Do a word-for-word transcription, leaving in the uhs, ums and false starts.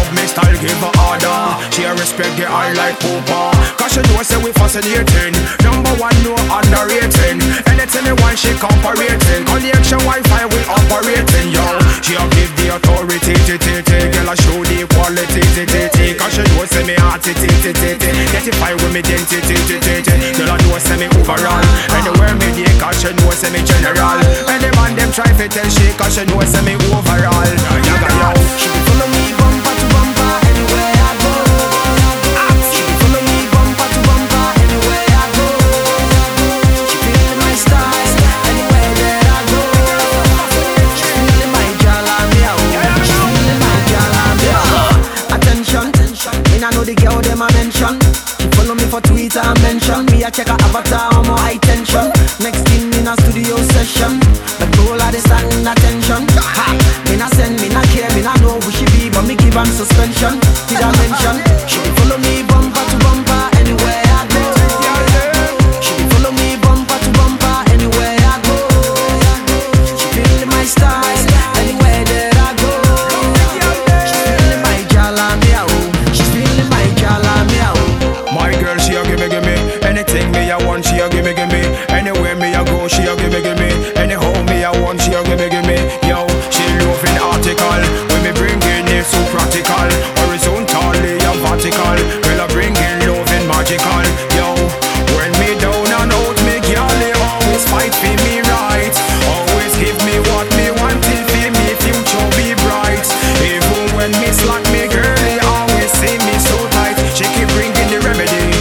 love me style, give her order. She a respect the eye like Cooper. Cause she know say we fascinating. Number one, no underrating. Anything they want, she cooperating. Connection Wi-Fi, we operating, yo. She a give the authority, t t t. Girl, I show the quality, t t t. Cause she know say me hearty, t t t t. Identify with me identity, t t t. Girl, I know say me overall. Anywhere me dey, cause she know say me general. And the man them try to tell she, cause she know say me overall. Yaga yo. She be follow me bumper to bumper anywhere I go. She be follow me bumper to bumper anywhere I go. She feel my style anywhere that I go. She feeling my jala meow. She feeling my jala meow. Attention, me nah know the girl them I mention. She follow me for Twitter and mention me. I check her avatar on my high tension. Next thing in a studio session, but all of the stand attention. Ha, me nah send, me nah care, me nah know who she be, but me give am suspension. Did I mention? She be follow me bumper to bumper anywhere I go. She be follow me bumper to bumper anywhere I go. She feel my style anywhere that I go. She feeling my jala meow. She feeling my jala meow. My girl, she a gimme gimme. Anything me I want, she a gimme gimme. Anywhere me I go, she a gimme gimme. Anyhow me I want, she a gimme gimme. Yo, she loving article. When me bring in it so practical. Horizontally and vertical. Girl I bring in loving magical. Yo, when me down and out, me girl they always fight for me right. Always give me what me want till for me future be bright. Even when me slack, me girl they always say me so tight. She keep bringing the remedy.